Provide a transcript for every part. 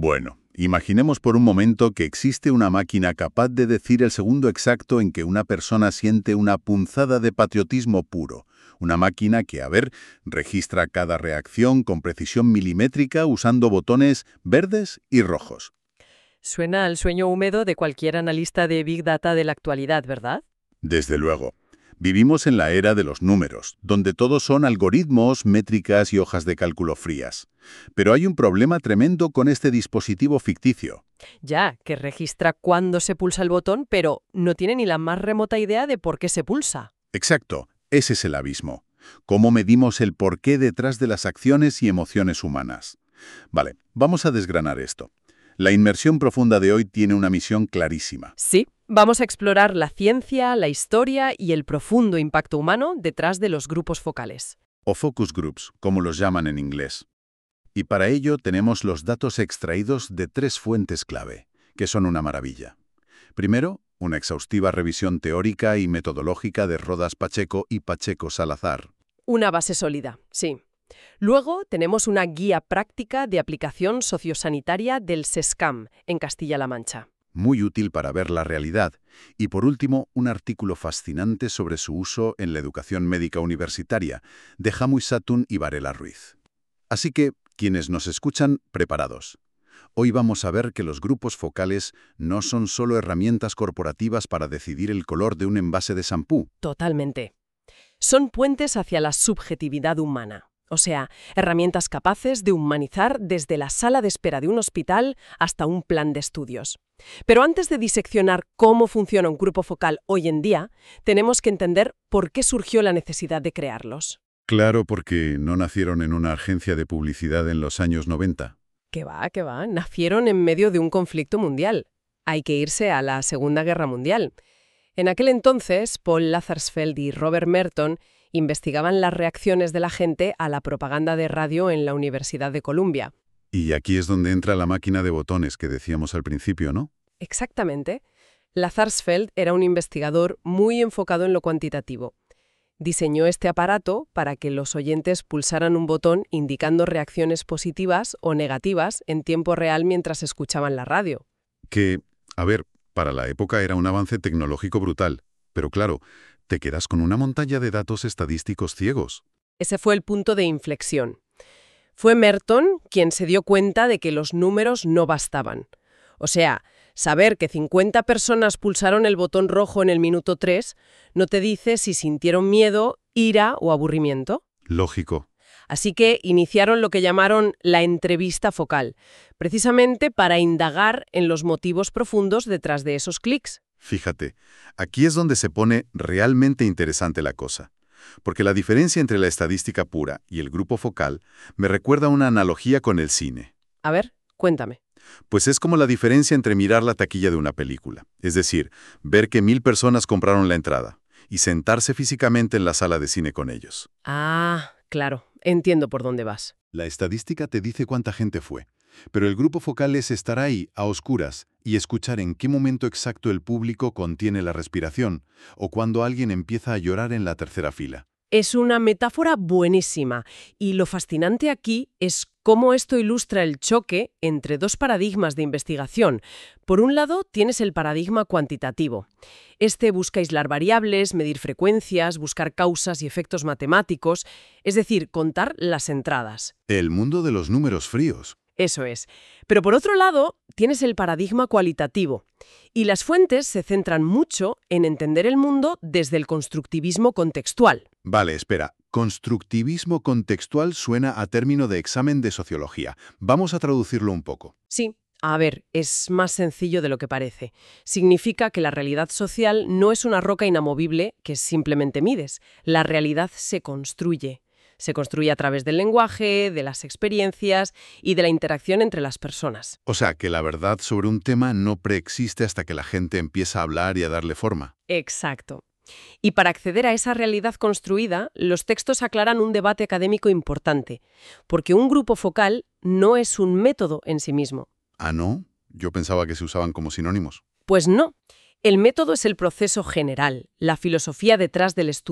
Bueno, imaginemos por un momento que existe una máquina capaz de decir el segundo exacto en que una persona siente una punzada de patriotismo puro. Una máquina que, a ver, registra cada reacción con precisión milimétrica usando botones verdes y rojos. Suena al sueño húmedo de cualquier analista de Big Data de la actualidad, ¿verdad? Desde luego. Vivimos en la era de los números, donde todos son algoritmos, métricas y hojas de cálculo frías. Pero hay un problema tremendo con este dispositivo ficticio. Ya, que registra cuándo se pulsa el botón, pero no tiene ni la más remota idea de por qué se pulsa. Exacto, ese es el abismo. ¿Cómo medimos el porqué detrás de las acciones y emociones humanas? Vale, vamos a desgranar esto. La inmersión profunda de hoy tiene una misión clarísima. Sí, vamos a explorar la ciencia, la historia y el profundo impacto humano detrás de los grupos focales. O focus groups, como los llaman en inglés. Y para ello tenemos los datos extraídos de 3 fuentes clave, que son una maravilla. Primero, una exhaustiva revisión teórica y metodológica de Rodas Pacheco y Pacheco Salazar. Una base sólida, sí. Luego tenemos una guía práctica de aplicación sociosanitaria del SESCAM en Castilla-La Mancha. Muy útil para ver la realidad. Y por último, un artículo fascinante sobre su uso en la educación médica universitaria, de Jamuy Satún y Varela Ruiz. Así que, quienes nos escuchan, preparados. Hoy vamos a ver que los grupos focales no son solo herramientas corporativas para decidir el color de un envase de shampoo. Totalmente. Son puentes hacia la subjetividad humana. O sea, herramientas capaces de humanizar desde la sala de espera de un hospital hasta un plan de estudios. Pero antes de diseccionar cómo funciona un grupo focal hoy en día, tenemos que entender por qué surgió la necesidad de crearlos. Claro, porque no nacieron en una agencia de publicidad en los años 90. Que va, nacieron en medio de un conflicto mundial. Hay que irse a la Segunda Guerra Mundial. En aquel entonces, Paul Lazarsfeld y Robert Merton investigaban las reacciones de la gente a la propaganda de radio en la Universidad de Columbia. Y aquí es donde entra la máquina de botones que decíamos al principio, ¿no? Exactamente. Lazarsfeld era un investigador muy enfocado en lo cuantitativo. Diseñó este aparato para que los oyentes pulsaran un botón indicando reacciones positivas o negativas en tiempo real mientras escuchaban la radio. Que, a ver, para la época era un avance tecnológico brutal. Pero claro, te quedas con una montaña de datos estadísticos ciegos. Ese fue el punto de inflexión. Fue Merton quien se dio cuenta de que los números no bastaban. O sea, saber que 50 personas pulsaron el botón rojo en el minuto 3 no te dice si sintieron miedo, ira o aburrimiento. Lógico. Así que iniciaron lo que llamaron la entrevista focal, precisamente para indagar en los motivos profundos detrás de esos clics. Fíjate, aquí es donde se pone realmente interesante la cosa. Porque la diferencia entre la estadística pura y el grupo focal me recuerda a una analogía con el cine. A ver, cuéntame. Pues es como la diferencia entre mirar la taquilla de una película, es decir, ver que 1000 personas compraron la entrada, y sentarse físicamente en la sala de cine con ellos. Ah, claro, entiendo por dónde vas. La estadística te dice cuánta gente fue, pero el grupo focal es estar ahí, a oscuras, y escuchar en qué momento exacto el público contiene la respiración, o cuando alguien empieza a llorar en la tercera fila. Es una metáfora buenísima, y lo fascinante aquí es cómo esto ilustra el choque entre dos paradigmas de investigación. Por un lado, tienes el paradigma cuantitativo. Este busca aislar variables, medir frecuencias, buscar causas y efectos matemáticos, es decir, contar las entradas. El mundo de los números fríos. Eso es. Pero por otro lado, tienes el paradigma cualitativo. Y las fuentes se centran mucho en entender el mundo desde el constructivismo contextual. Vale, espera. Constructivismo contextual suena a término de examen de sociología. Vamos a traducirlo un poco. Sí, a ver, es más sencillo de lo que parece. Significa que la realidad social no es una roca inamovible que simplemente mides. La realidad se construye. Se construye a través del lenguaje, de las experiencias y de la interacción entre las personas. O sea, que la verdad sobre un tema no preexiste hasta que la gente empieza a hablar y a darle forma. Exacto. Y para acceder a esa realidad construida, los textos aclaran un debate académico importante, porque un grupo focal no es un método en sí mismo. ¿Ah, no? Yo pensaba que se usaban como sinónimos. Pues no. El método es el proceso general, la filosofía detrás del estudio.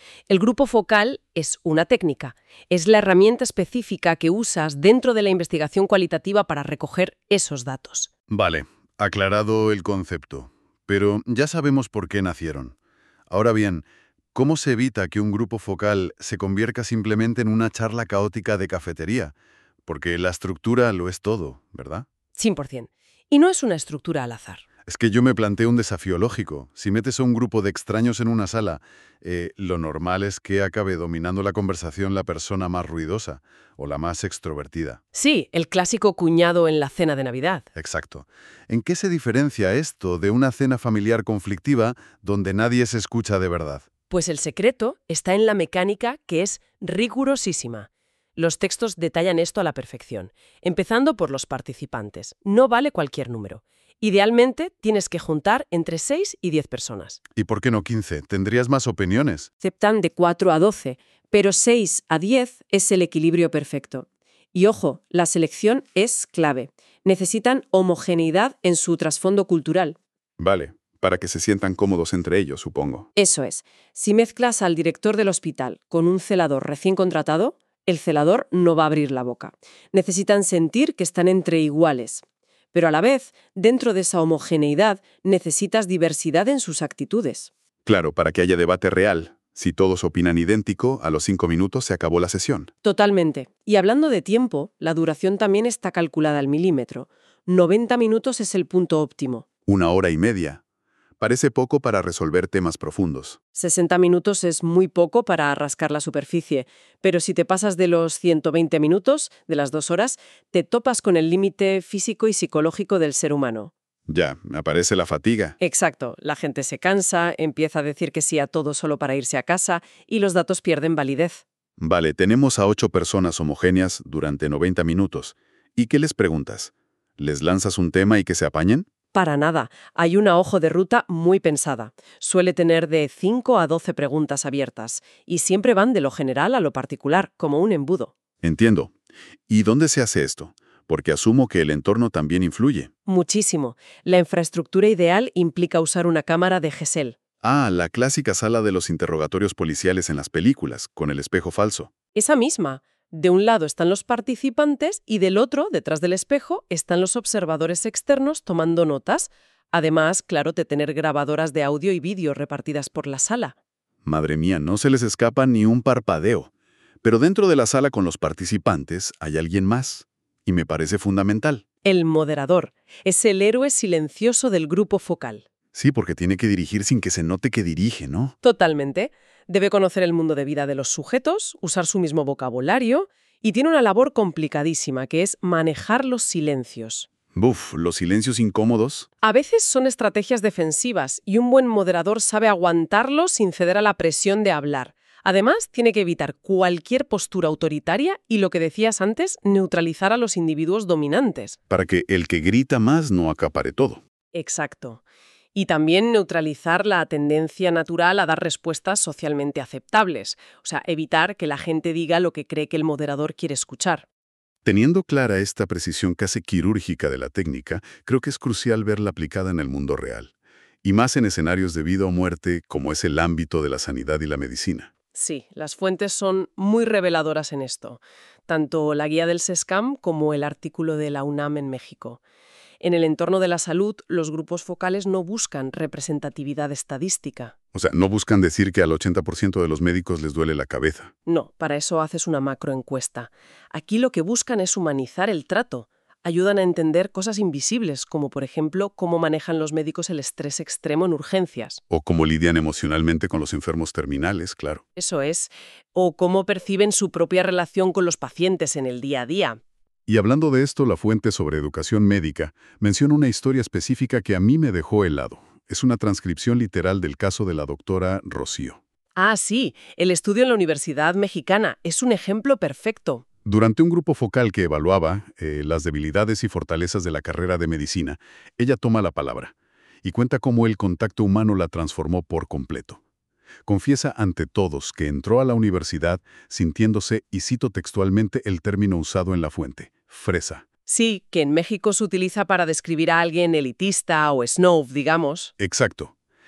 El grupo focal es una técnica, es la herramienta específica que usas dentro de la investigación cualitativa para recoger esos datos. Vale, aclarado el concepto. Pero ya sabemos por qué nacieron. Ahora bien, ¿cómo se evita que un grupo focal se convierta simplemente en una charla caótica de cafetería? Porque la estructura lo es todo, ¿verdad? 100%. Y no es una estructura al azar. Es que yo me planteo un desafío lógico. Si metes a un grupo de extraños en una sala, lo normal es que acabe dominando la conversación la persona más ruidosa o la más extrovertida. Sí, el clásico cuñado en la cena de Navidad. Exacto. ¿En qué se diferencia esto de una cena familiar conflictiva donde nadie se escucha de verdad? Pues el secreto está en la mecánica, que es rigurosísima. Los textos detallan esto a la perfección, empezando por los participantes. No vale cualquier número. Idealmente, tienes que juntar entre 6 y 10 personas. ¿Y por qué no 15? ¿Tendrías más opiniones? Aceptan de 4 a 12, pero 6 a 10 es el equilibrio perfecto. Y ojo, la selección es clave. Necesitan homogeneidad en su trasfondo cultural. Vale, para que se sientan cómodos entre ellos, supongo. Eso es. Si mezclas al director del hospital con un celador recién contratado, el celador no va a abrir la boca. Necesitan sentir que están entre iguales. Pero a la vez, dentro de esa homogeneidad, necesitas diversidad en sus actitudes. Claro, para que haya debate real. Si todos opinan idéntico, a los 5 minutos se acabó la sesión. Totalmente. Y hablando de tiempo, la duración también está calculada al milímetro. 90 minutos es el punto óptimo. 1 hora y media. Parece poco para resolver temas profundos. 60 minutos es muy poco para rascar la superficie, pero si te pasas de los 120 minutos, de las 2 horas, te topas con el límite físico y psicológico del ser humano. Ya, aparece la fatiga. Exacto, la gente se cansa, empieza a decir que sí a todo solo para irse a casa y los datos pierden validez. Vale, tenemos a 8 personas homogéneas durante 90 minutos. ¿Y qué les preguntas? ¿Les lanzas un tema y que se apañen? Para nada, hay una hoja de ruta muy pensada. Suele tener de 5 a 12 preguntas abiertas y siempre van de lo general a lo particular, como un embudo. Entiendo. ¿Y dónde se hace esto? Porque asumo que el entorno también influye. Muchísimo. La infraestructura ideal implica usar una cámara de Gesell. Ah, la clásica sala de los interrogatorios policiales en las películas, con el espejo falso. Esa misma. De un lado están los participantes y del otro, detrás del espejo, están los observadores externos tomando notas. Además, claro, de tener grabadoras de audio y vídeo repartidas por la sala. Madre mía, no se les escapa ni un parpadeo. Pero dentro de la sala con los participantes hay alguien más. Y me parece fundamental. El moderador es el héroe silencioso del grupo focal. Sí, porque tiene que dirigir sin que se note que dirige, ¿no? Totalmente. Debe conocer el mundo de vida de los sujetos, usar su mismo vocabulario y tiene una labor complicadísima que es manejar los silencios. Buf, los silencios incómodos. A veces son estrategias defensivas y un buen moderador sabe aguantarlos sin ceder a la presión de hablar. Además, tiene que evitar cualquier postura autoritaria y, lo que decías antes, neutralizar a los individuos dominantes. Para que el que grita más no acapare todo. Exacto. Y también neutralizar la tendencia natural a dar respuestas socialmente aceptables. O sea, evitar que la gente diga lo que cree que el moderador quiere escuchar. Teniendo clara esta precisión casi quirúrgica de la técnica, creo que es crucial verla aplicada en el mundo real. Y más en escenarios de vida o muerte, como es el ámbito de la sanidad y la medicina. Sí, las fuentes son muy reveladoras en esto. Tanto la guía del SESCAM como el artículo de la UNAM en México. En el entorno de la salud, los grupos focales no buscan representatividad estadística. O sea, no buscan decir que al 80% de los médicos les duele la cabeza. No, para eso haces una macroencuesta. Aquí lo que buscan es humanizar el trato. Ayudan a entender cosas invisibles, como por ejemplo cómo manejan los médicos el estrés extremo en urgencias. O cómo lidian emocionalmente con los enfermos terminales, claro. Eso es. O cómo perciben su propia relación con los pacientes en el día a día. Y hablando de esto, la fuente sobre educación médica menciona una historia específica que a mí me dejó helado. Es una transcripción literal del caso de la doctora Rocío. Ah, sí, el estudio en la Universidad Mexicana es un ejemplo perfecto. Durante un grupo focal que evaluaba las debilidades y fortalezas de la carrera de medicina, ella toma la palabra y cuenta cómo el contacto humano la transformó por completo. Confiesa ante todos que entró a la universidad sintiéndose, y cito textualmente el término usado en la fuente, fresa. Sí, que en México se utiliza para describir a alguien elitista o snob, digamos. Exacto.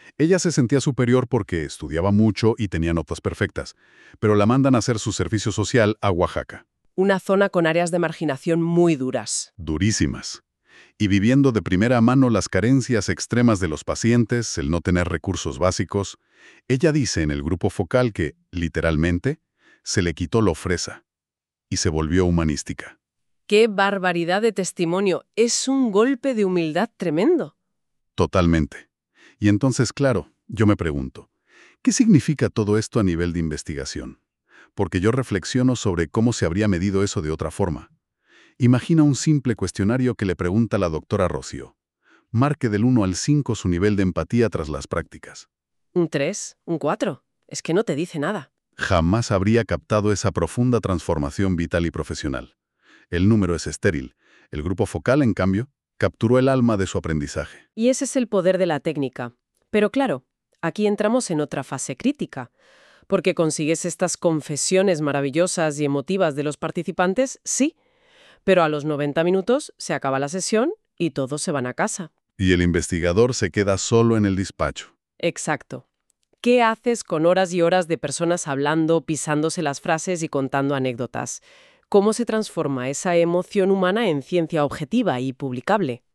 Ella se sentía superior porque estudiaba mucho y tenía notas perfectas, pero la mandan a hacer su servicio social a Oaxaca. Una zona con áreas de marginación muy duras. Durísimas. Y viviendo de primera mano las carencias extremas de los pacientes, el no tener recursos básicos, ella dice en el grupo focal que, literalmente, se le quitó lo fresa y se volvió humanística. ¡Qué barbaridad de testimonio! Es un golpe de humildad tremendo. Totalmente. Y entonces, claro, yo me pregunto, ¿qué significa todo esto a nivel de investigación? Porque yo reflexiono sobre cómo se habría medido eso de otra forma. Imagina un simple cuestionario que le pregunta a la doctora Rocío. Marque del 1 al 5 su nivel de empatía tras las prácticas. ¿Un 3? ¿Un 4? Es que no te dice nada. Jamás habría captado esa profunda transformación vital y profesional. El número es estéril. El grupo focal, en cambio, capturó el alma de su aprendizaje. Y ese es el poder de la técnica. Pero claro, aquí entramos en otra fase crítica. Porque consigues estas confesiones maravillosas y emotivas de los participantes, sí. Pero a los 90 minutos se acaba la sesión y todos se van a casa. Y el investigador se queda solo en el despacho. Exacto. ¿Qué haces con horas y horas de personas hablando, pisándose las frases y contando anécdotas? ¿Cómo se transforma esa emoción humana en ciencia objetiva y publicable?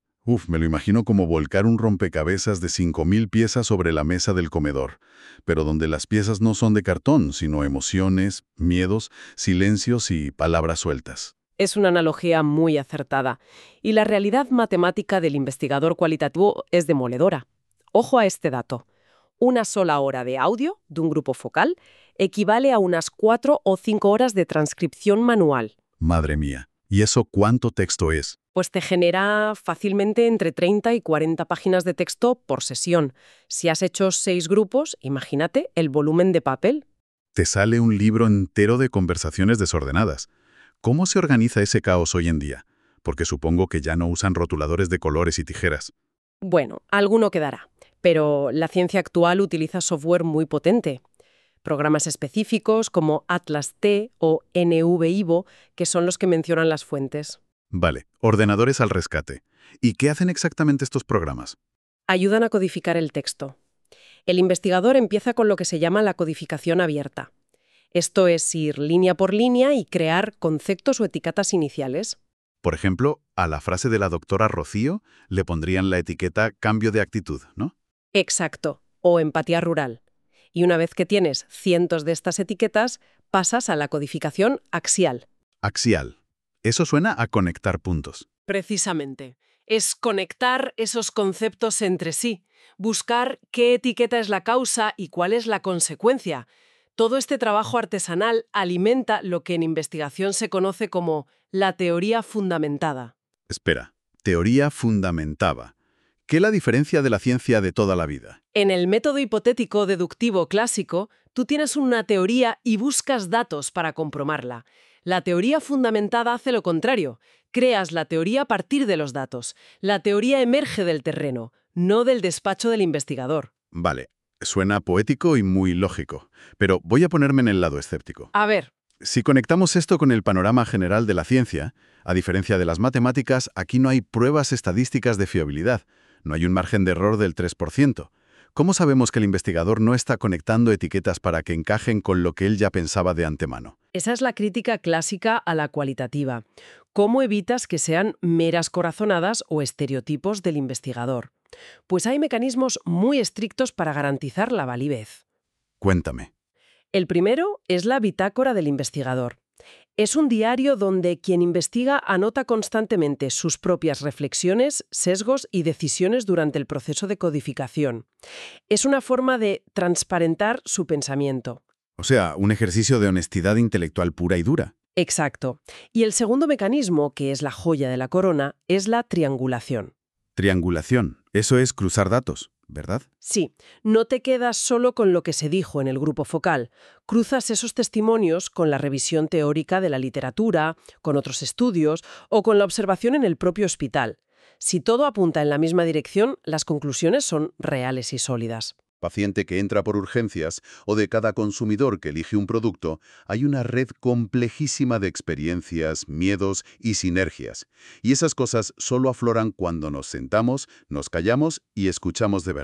Me lo imagino como volcar un rompecabezas de 5.000 piezas sobre la mesa del comedor, pero donde las piezas no son de cartón, sino emociones, miedos, silencios y palabras sueltas. Es una analogía muy acertada. Y la realidad matemática del investigador cualitativo es demoledora. Ojo a este dato. Una sola hora de audio de un grupo focal equivale a unas 4 o 5 horas de transcripción manual. Madre mía, ¿y eso cuánto texto es? Pues te genera fácilmente entre 30 y 40 páginas de texto por sesión. Si has hecho 6 grupos, imagínate el volumen de papel. Te sale un libro entero de conversaciones desordenadas. ¿Cómo se organiza ese caos hoy en día? Porque supongo que ya no usan rotuladores de colores y tijeras. Bueno, alguno quedará, pero la ciencia actual utiliza software muy potente. Programas específicos como Atlas T o NVivo, que son los que mencionan las fuentes. Vale, ordenadores al rescate. ¿Y qué hacen exactamente estos programas? Ayudan a codificar el texto. El investigador empieza con lo que se llama la codificación abierta. Esto es ir línea por línea y crear conceptos o etiquetas iniciales. Por ejemplo, a la frase de la doctora Rocío le pondrían la etiqueta cambio de actitud, ¿no? Exacto, o empatía rural. Y una vez que tienes cientos de estas etiquetas, pasas a la codificación axial. Axial. Eso suena a conectar puntos. Precisamente. Es conectar esos conceptos entre sí, buscar qué etiqueta es la causa y cuál es la consecuencia. Todo este trabajo artesanal alimenta lo que en investigación se conoce como la teoría fundamentada. Espera, teoría fundamentada. ¿Qué es la diferencia de la ciencia de toda la vida? En el método hipotético deductivo clásico, tú tienes una teoría y buscas datos para comprobarla. La teoría fundamentada hace lo contrario. Creas la teoría a partir de los datos. La teoría emerge del terreno, no del despacho del investigador. Vale, suena poético y muy lógico, pero voy a ponerme en el lado escéptico. A ver, Si conectamos esto con el panorama general de la ciencia, a diferencia de las matemáticas, aquí no hay pruebas estadísticas de fiabilidad. No hay un margen de error del 3%. ¿Cómo sabemos que el investigador no está conectando etiquetas para que encajen con lo que él ya pensaba de antemano? esa es la crítica clásica a la cualitativa. ¿Cómo evitas que sean meras corazonadas o estereotipos del investigador? Pues hay mecanismos muy estrictos para garantizar la validez. Cuéntame. El primero es la bitácora del investigador. Es un diario donde quien investiga anota constantemente sus propias reflexiones, sesgos y decisiones durante el proceso de codificación. Es una forma de transparentar su pensamiento. O sea, un ejercicio de honestidad intelectual pura y dura. Exacto. Y el segundo mecanismo, que es la joya de la corona, es la triangulación. Triangulación. Eso es cruzar datos, ¿verdad? Sí, no te quedas solo con lo que se dijo en el grupo focal. Cruzas esos testimonios con la revisión teórica de la literatura, con otros estudios o con la observación en el propio hospital. Si todo apunta en la misma dirección, las conclusiones son reales y sólidas. Paciente que entra por urgencias o de cada consumidor que elige un producto, hay una red complejísima de experiencias, miedos y sinergias. Y esas cosas solo afloran cuando nos sentamos, nos callamos y escuchamos de verdad.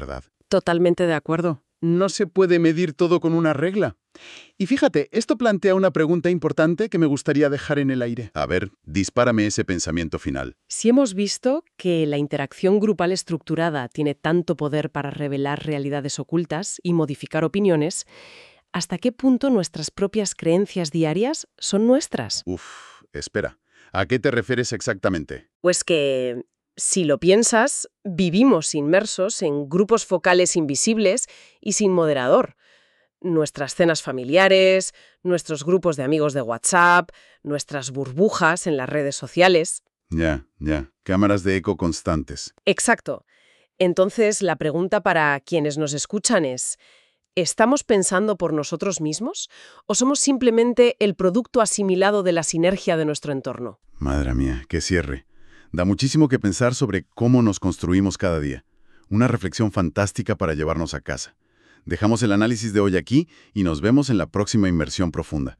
Totalmente de acuerdo. No se puede medir todo con una regla. Y fíjate, esto plantea una pregunta importante que me gustaría dejar en el aire. A ver, dispárame ese pensamiento final. Si hemos visto que la interacción grupal estructurada tiene tanto poder para revelar realidades ocultas y modificar opiniones, ¿hasta qué punto nuestras propias creencias diarias son nuestras? Espera. ¿A qué te refieres exactamente? Pues que, si lo piensas, vivimos inmersos en grupos focales invisibles y sin moderador. Nuestras cenas familiares, nuestros grupos de amigos de WhatsApp, nuestras burbujas en las redes sociales. Ya. Cámaras de eco constantes. Exacto. Entonces, la pregunta para quienes nos escuchan es, ¿estamos pensando por nosotros mismos o somos simplemente el producto asimilado de la sinergia de nuestro entorno? Madre mía, qué cierre. Da muchísimo que pensar sobre cómo nos construimos cada día. Una reflexión fantástica para llevarnos a casa. Dejamos el análisis de hoy aquí y nos vemos en la próxima inmersión profunda.